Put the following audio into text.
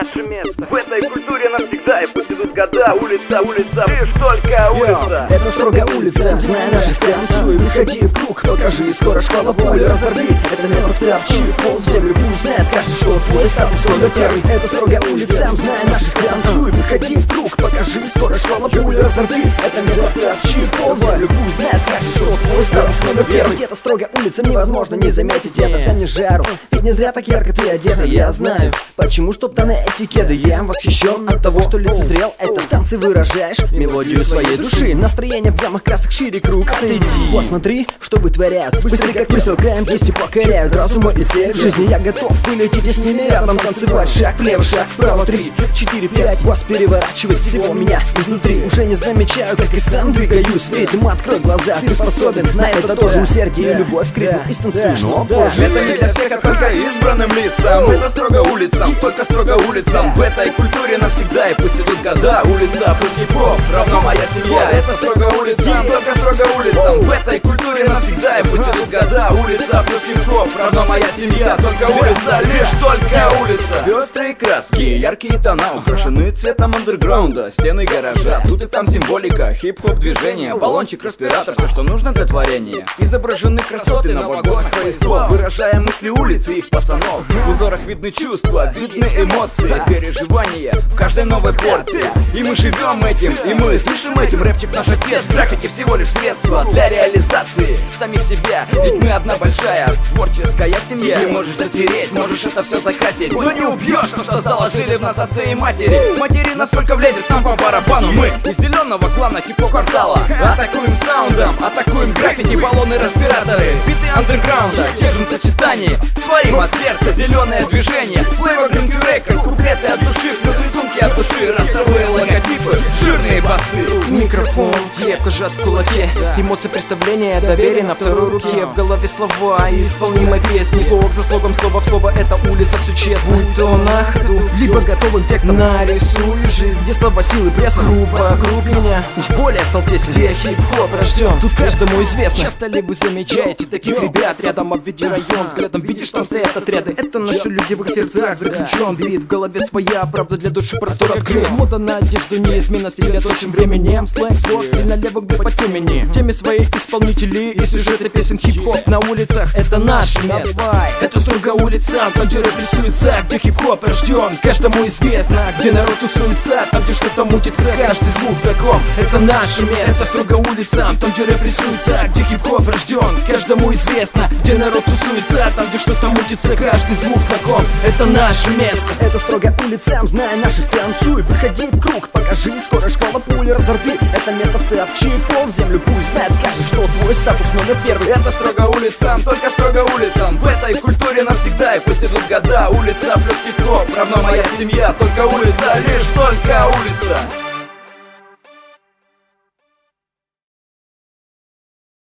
наше место. В этой культуре навсегда, и пусть идут года. Улица, улица, лишь только улица. Это строго улица, знай наших танцуй. Выходи в круг, покажи, скоро школа пули разорви. Это место втопчи, пол в землю, пусть знает каждый, что твой статус только первый. Это строго улица, знай наших танцуй. Выходи в круг, покажи, скоро школа пули разорви. Это место втопчи, пол в землю, пусть знает каждый, что твой статус только первый. Это строго улица, невозможно не заметить это. Дай мне жару, ведь не зря так ярко ты одета. Я знаю, почему стоптаны эти кеды. Я восхищен от того, что лицезрел это. Танцы выражаешь мелодию своей души. Настроение в гаммах красок шире круг. Отойди, посмотри, что вытворяют. Быстрее как выстрел, краем кисти покоряют разум и цель. В жизни я готов вылететь и с ними рядом танцевать. Шаг влево, шаг вправо, 3, 4, 5. Вас переворачивает всего меня изнутри. Уже не замечаю, как и сам двигаюсь. В ритм открой глаза, ты способен на это тоже. Усердие и любовь к ритму и станцуешь, но позже. Это не для всех, а только избранным лицам. Это строго улицам, только строго улицам. В этой культуре навсегда, и пусть идут года. Улица плюс хип-хоп, равно моя семья. Это строго улицам, только строго улицам. В этой культуре навсегда, и пусть идут года. Улица плюс хип-хоп, равно моя семья. Только улица, лишь только улица. Пестрые краски, яркие тона, украшены цветом андерграунда. Стены гаража, тут и там символика. Хип-хоп движение, баллончик, респиратор, все, что нужно для творения. Изображены красоты на вагонах поездов, выражая мысли улицы и их пацанов. В узорах видны чувства, видны эмоции, переживания в каждой новой порции. И мы живем этим, и мы дышим этим. Рэпчик наш отец, граффити всего лишь средство для реализации самих себя. Ведь мы одна большая творческая семья. Ты можешь затереть, можешь это все закрасить, но не убьешь то, что заложили в нас отцы и матери. Матери, насколько влезет нам по барабану. Мы из зеленого клана хип-хоп-квартала. Атакуем саундом, атакуем граффити, баллоны, респираторы. Биты андерграунда, держим сочетание, творим от сердца зеленое движение. Flavor Green Records, куплеты от души, плюс рисунки от души, ростовые логотипы, жирные басы. Микрофон крепко сжат в кулаке. Эмоции представления доверено второй руке. В голове слова и исполнимой песни. Слог за слогом, слово в слово, это улица все честно. Будь то на ходу, либо готовым текстом нарисую жизнь, где слова силы пресс вокруг меня. Уж более стал тесен, где хип-хоп рожден. Тут каждому известно. Часто ли вы замечаете таких ребят? Рядом обведи район, взглядом видишь, там стоят отряды. Это наши люди, в их сердцах заключен бит. В голове своя правда, для души простор открыт. Мода на одежду неизменно стиляточным временем. Сленг, слог, сильно левых бы по темени. В теме своей исполнители и сюжеты песен. Хип-хоп на улицах, это наше место. Это строго улица, там где рэп рисуется, где хип-хоп рожден. Каждому известно, где народ тусуется, там где что-то мутится, каждый звук знаком. Это наше место. Это строго улица, там где рэп рисуется, где хип-хоп рожден. Каждому известно, где народ тусуется, там где что-то мутится, каждый звук знаком. Это наше место. Это строго улицам, знай наших танцуй. Выходи в круг, покажи, скоро школа пули разорви. Это место втопчи, пол в землю, пусть знает каждый, что твой статус номер первый. Это строго улицам, только строго улицам. В этой культуре навсегда, и пусть идут года. Улица плюс хип-хоп, равно моя семья. Только улица, лишь только улица.